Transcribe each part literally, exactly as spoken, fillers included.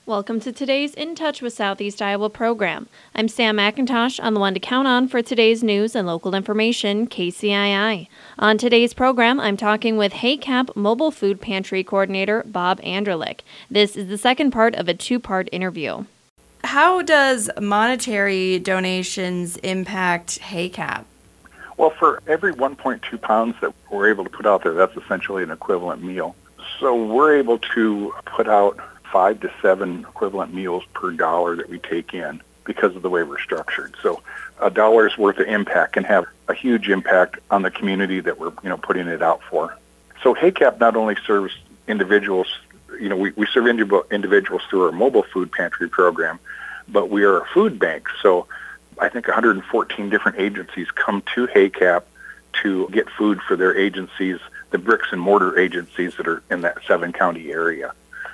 Welcome to today's In Touch with Southeast Iowa program. I'm Sam McIntosh, on the one to count on for today's news and local information, K C I I. On today's program, I'm talking with HACAP Mobile Food Pantry Coordinator Bob Anderlich. This is the second part of a two-part interview. How does monetary donations impact HACAP? Well, for every one point two pounds that we're able to put out there, that's essentially an equivalent meal. So we're able to put out five to seven equivalent meals per dollar that we take in because of the way we're structured. So a dollar's worth of impact can have a huge impact on the community that we're, you know, putting it out for. So HACAP not only serves individuals, you know, we, we serve individuals through our mobile food pantry program, but we are a food bank. So I think one hundred fourteen different agencies come to HACAP to get food for their agencies, the bricks and mortar agencies that are in that seven county area.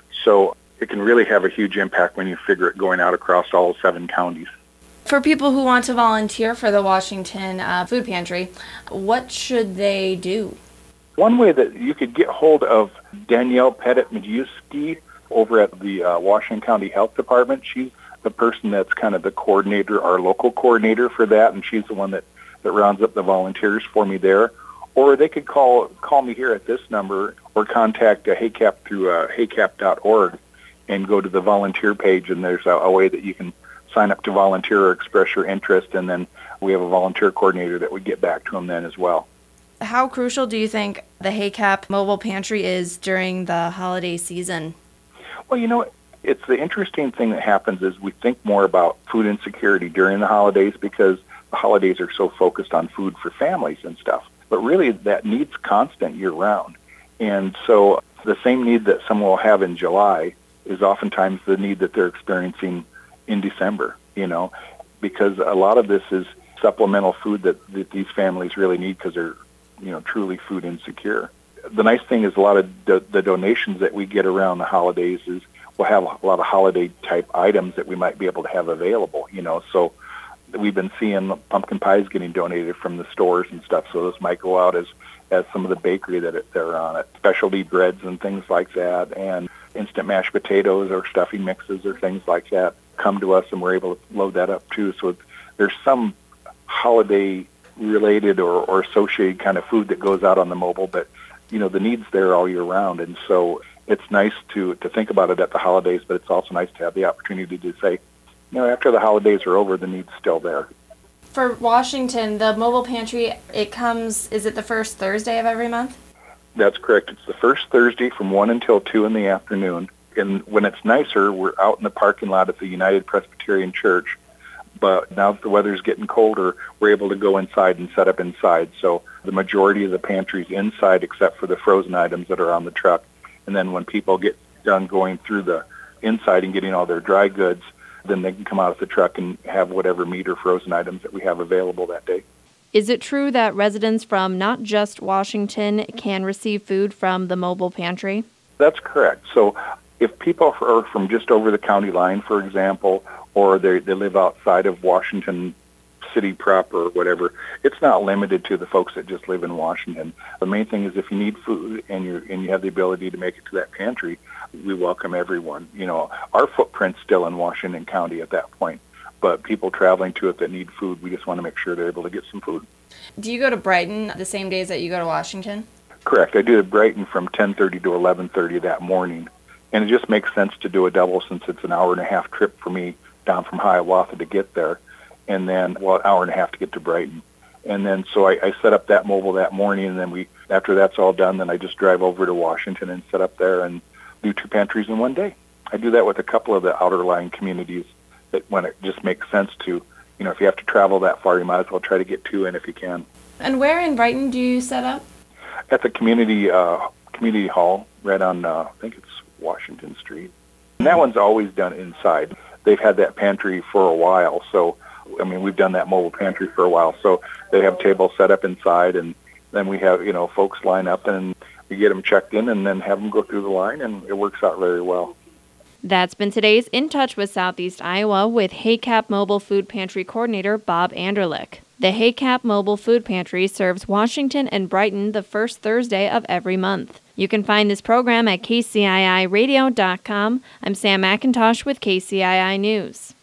So it can really have a huge impact when you figure it going out across all seven counties. For people who want to volunteer for the Washington uh, Food Pantry, what should they do? One way that you could get hold of Danielle Pettit-Majewski over at the uh, Washington County Health Department. She's the person that's kind of the coordinator, our local coordinator for that, and she's the one that, that rounds up the volunteers for me there. Or they could call call me here at this number or contact uh, HACAP through uh, hacap dot org and go to the volunteer page, and there's a, a way that you can sign up to volunteer or express your interest, and then we have a volunteer coordinator that would get back to them then as well. How crucial do you think the HACAP Mobile Pantry is during the holiday season? Well, you know, it's the interesting thing that happens is we think more about food insecurity during the holidays because the holidays are so focused on food for families and stuff. But really, that need's constant year-round. And so the same need that someone will have in July is oftentimes the need that they're experiencing in December, you know, because a lot of this is supplemental food that, that these families really need because they're, you know, truly food insecure. The nice thing is a lot of do- the donations that we get around the holidays is we'll have a lot of holiday-type items that we might be able to have available, you know, so we've been seeing pumpkin pies getting donated from the stores and stuff, so those might go out as, as some of the bakery that it, they're on it, specialty breads and things like that, and instant mashed potatoes or stuffing mixes or things like that come to us, and we're able to load that up too. So there's some holiday-related or, or associated kind of food that goes out on the mobile, but, you know, the need's there all year round, and so it's nice to, to think about it at the holidays, but it's also nice to have the opportunity to say, you know, after the holidays are over, the need's still there. For Washington, the mobile pantry, it comes, is it the first Thursday of every month? That's correct. It's the first Thursday from one until two in the afternoon. And when it's nicer, we're out in the parking lot at the United Presbyterian Church. But now that the weather's getting colder, we're able to go inside and set up inside. So the majority of the pantry's inside except for the frozen items that are on the truck. And then when people get done going through the inside and getting all their dry goods, then they can come out of the truck and have whatever meat or frozen items that we have available that day. Is it true that residents from not just Washington can receive food from the mobile pantry? That's correct. So if people are from just over the county line, for example, or they, they live outside of Washington City proper or whatever, it's not limited to the folks that just live in Washington. The main thing is if you need food and you and you have the ability to make it to that pantry, we welcome everyone. You know, our footprint's still in Washington County at that point, but people traveling to it that need food, we just want to make sure they're able to get some food. Do you go to Brighton the same days that you go to Washington? Correct. I do at Brighton from ten thirty to eleven thirty that morning, and it just makes sense to do a double since it's an hour and a half trip for me down from Hiawatha to get there, and then, well, an hour and a half to get to Brighton. And then so I, I set up that mobile that morning, and then we, after that's all done, then I just drive over to Washington and set up there and do two pantries in one day. I do that with a couple of the outer line communities that when it just makes sense to, you know, if you have to travel that far, you might as well try to get two in if you can. And where in Brighton do you set up? At the community uh, community hall right on, uh, I think it's Washington Street. And that one's always done inside. They've had that pantry for a while, so, I mean, we've done that mobile pantry for a while, so they have tables set up inside, and then we have, you know, folks line up, and we get them checked in and then have them go through the line, and it works out very well. That's been today's In Touch with Southeast Iowa with HACAP Mobile Food Pantry Coordinator Bob Anderlich. The HACAP Mobile Food Pantry serves Washington and Brighton the first Thursday of every month. You can find this program at K C I I radio dot com. I'm Sam McIntosh with K C I I News.